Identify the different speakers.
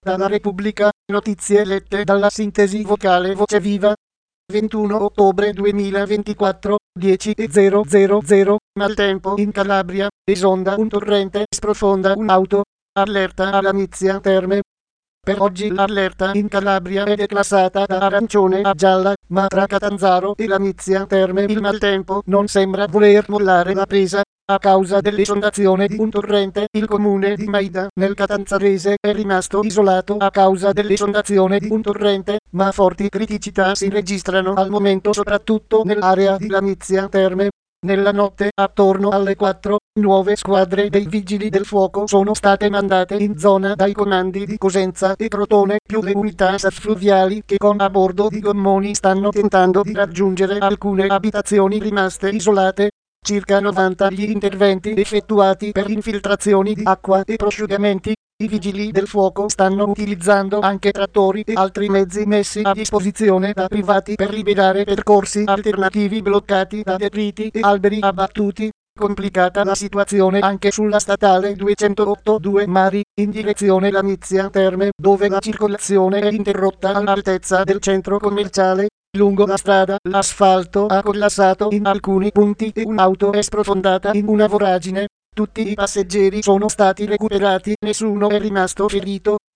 Speaker 1: Dalla Repubblica, notizie lette dalla sintesi vocale Voce Viva. 21 ottobre 2024, 10:000. Maltempo in Calabria, esonda un torrente, sprofonda un'auto. Allerta alla Lamizia Terme. Per oggi l'allerta in Calabria è declassata da arancione a gialla, ma tra Catanzaro e Lamizia Terme il maltempo non sembra voler mollare la presa. A causa dell'esondazione di un torrente, il comune di Maida, nel Catanzarese, è rimasto isolato a causa dell'esondazione di un torrente, ma forti criticità si registrano al momento soprattutto nell'area di Lamizia Terme. Nella notte, attorno alle 4, nuove squadre dei vigili del fuoco sono state mandate in zona dai comandi di Cosenza e Crotone, più le unità SAS fluviali che con a bordo di gommoni stanno tentando di raggiungere alcune abitazioni rimaste isolate. Circa 90 gli interventi effettuati per infiltrazioni di acqua e prosciugamenti. I vigili del fuoco stanno utilizzando anche trattori e altri mezzi messi a disposizione da privati per liberare percorsi alternativi bloccati da detriti e alberi abbattuti. Complicata la situazione anche sulla statale 208 Mari, in direzione Lamizia Terme, dove la circolazione è interrotta all'altezza del centro commerciale. Lungo la strada, l'asfalto ha collassato in alcuni punti e un'auto è sprofondata in una voragine. Tutti i passeggeri sono stati recuperati, nessuno è rimasto ferito.